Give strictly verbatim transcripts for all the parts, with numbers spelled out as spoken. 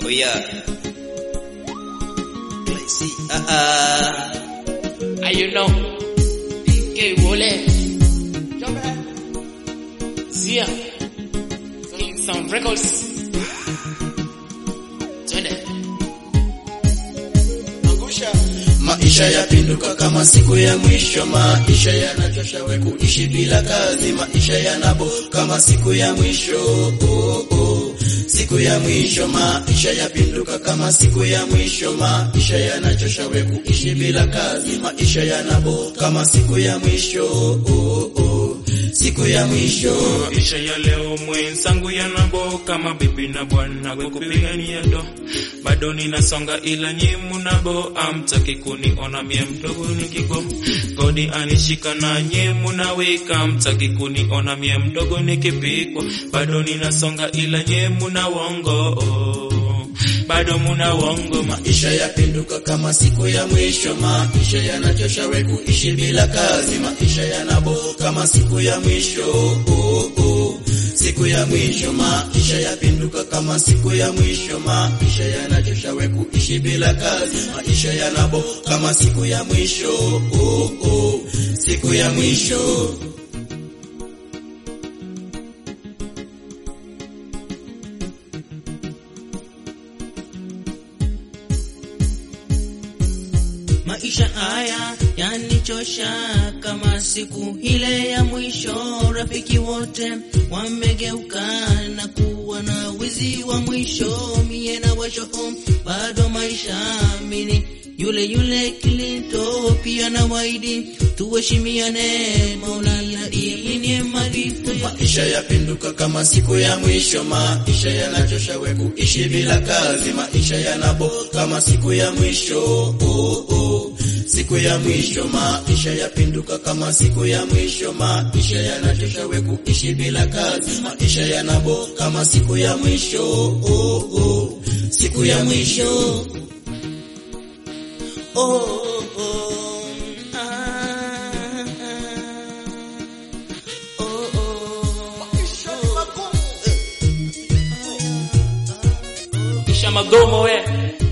Oh yeah. Classy. Ah ah. And you know, D K Wole, Zia, King Sound Records. Maisha yapinduka kama siku ya mwisho, maisha yanachosha we kuishi bila kazi, maisha yanabo kama siku ya mwisho. Oh, oh. Siku ya mwisho, maisha yapinduka kama siku ya mwisho, maisha yanachosha we kuishi bila kazi, maisha yanabo kama siku ya mwisho. Oh, oh. Siku ya mwisho, maisha ya leo mwenzangu yanabo kama bibi na bwana kupigania do. Bado ninasonga ila nyimu nabo amtaki kuniona mie mdogo nikigo. Godi anishika na nyimu na weka amtaki kuniona mie mdogo nikipikwa. Bado ninasonga ila nyimu na wongo. Bado muna wongo. Maisha yapinduka kama siku ya mwisho, maisha yanachosha we kuishi bila kazi, maisha yanabo kama siku ya mwisho. Oh, oh. Siku ya mwisho, maisha yapinduka kama siku ya mwisho, maisha yanachosha we kuishi bila kazi, maisha yanabo kama siku ya mwisho. Oh, oh. Siku ya mwisho. Maisha haya yanichosha kama siku ile ya mwisho. Rafiki wote wamegeuka na kuwa na wizi wa mwisho. Mie na washo bado maisha mini yule yule Kilito, pia na waidi tuheshimiane, Maulana ili malito. Maisha yapinduka kama siku ya mwisho, maisha yanachosha we kuishi bila kazi, maisha yanabo kama siku ya mwisho. Oh, oh. Siku ya mwisho, maisha yapinduka kama siku ya mwisho, maisha yanachosha we kuishi bila kazi, maisha yanabo kama siku ya mwisho. Oh, oh. Siku ya mwisho. Oh, oh, oh. Ah, oh, oh. Isha magomo we.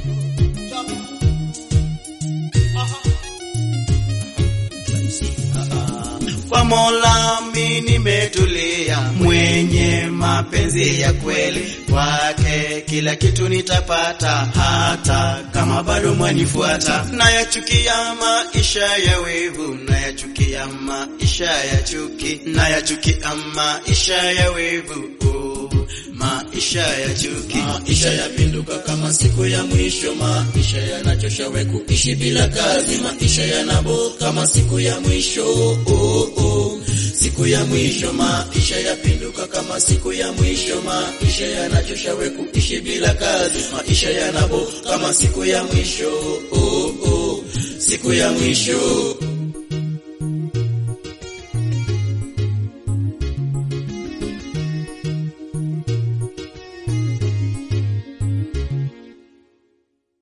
Kwa Mola mimi nimetulia, mwenye mapenzi ya kweli, kwake kila kitu nitapata, hata kama bado mwanifuata. Nayachukia maisha ya wivu, nayachukia maisha ya chuki, nayachukia maisha ya wivu. Maisha ya chuki, maisha yapinduka kama siku ya mwisho, maisha yanachosha we kuishi bila kazi, maisha yanabo kama siku ya mwisho. Oh, oh. Siku ya mwisho, maisha yapinduka kama siku ya mwisho, maisha yanachosha we kuishi bila kazi, maisha yanabo kama siku ya mwisho. Oh, oh. Siku ya mwisho.